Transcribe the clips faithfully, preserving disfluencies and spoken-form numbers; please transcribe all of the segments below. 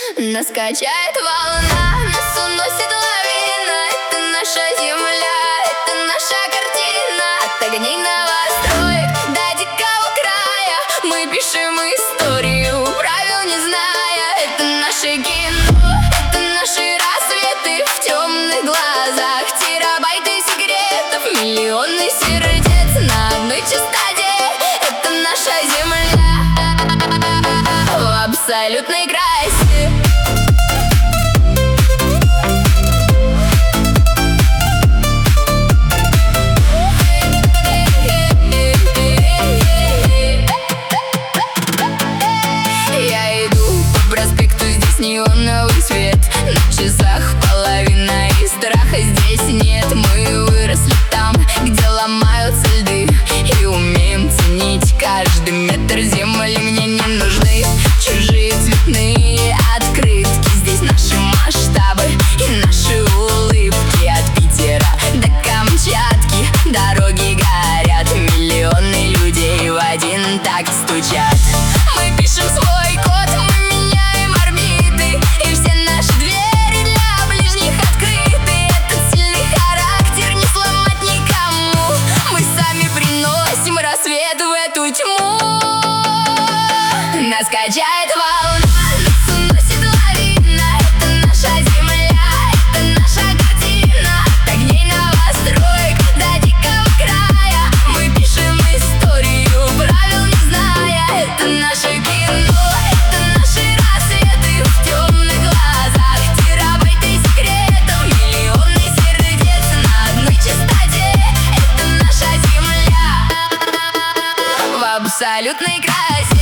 Нас качает волна, нас уносит лавина. Это наша земля, это наша картина. От огней новостроек до дикого края мы пишем историю, правил не зная. Это наше кино, это наши рассветы в темных глазах, терабайты секретов, миллионы сердец на одной частоте. Это наша земля в абсолютной красе. Неоновый свет на часах, половина и страха здесь нет. Мы выросли там, где ломаются льды, и умеем ценить каждый метр земли. Мне не нужны чужие цветные открытки, здесь наши масштабы и наши улыбки. От Питера до Камчатки дороги горят, миллионы людей в один такт стучат. Мы пишем свой код, мы меняем орбиты, и все наши двери для ближних открыты. Этот сильный характер не сломать никому, мы сами приносим рассвет в эту тьму. Нас качает волна, нас уносит лавина. Это наша земля, это наша картина. От огней новостроек до дикого края мы пишем историю, правил не зная. Это наше кино, это наши рассветы в темных глазах, терабайты секретов, миллионы сердец на одной частоте. Это наша земля в абсолютной красе.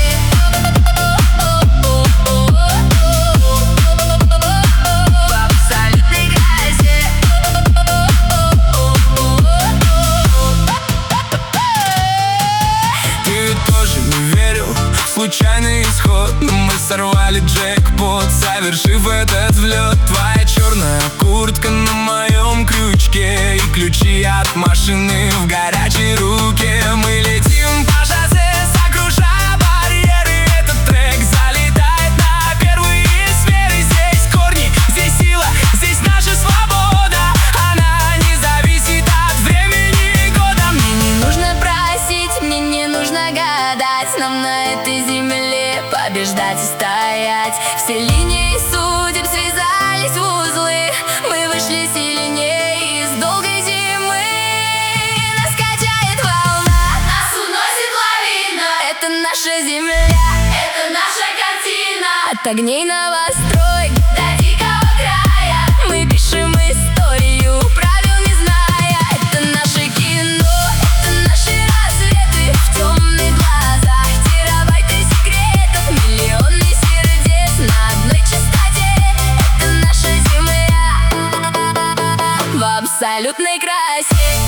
Случайный исход, но мы сорвали джекпот, совершив этот взлет. Твоя черная куртка на моем крючке, и ключи от машины в горячей руке. Мы летим по шоссе, сокрушая барьеры. Этот трек залетает на первые сферы. Здесь корни, здесь сила, здесь наша свобода. Она не зависит от времени года. Мне не нужно просить, мне не нужно гадать, нам на этой земле побеждать и стоять. Все линии судеб связались в узлы, мы вышли сильнее из долгой зимы. Нас качает волна, нас уносит лавина. Это наша земля, это наша картина. От огней новостроек до дикого края мы пишем историю, правил не зная. Это наше кино, это наши рассветы в темных глазах, терабайты секретов, миллионы сердец на одной частоте. Это наша земля в абсолютной красе.